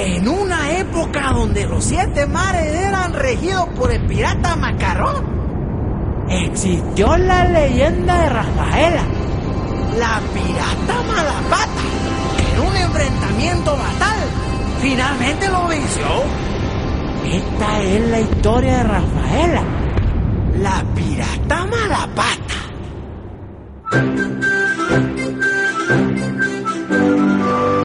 En una época donde los 7 mares eran regidos por el pirata Macarrón, existió la leyenda de Rafaela, la pirata Malapata, que en un enfrentamiento fatal finalmente lo venció. Esta es la historia de Rafaela, la pirata Malapata.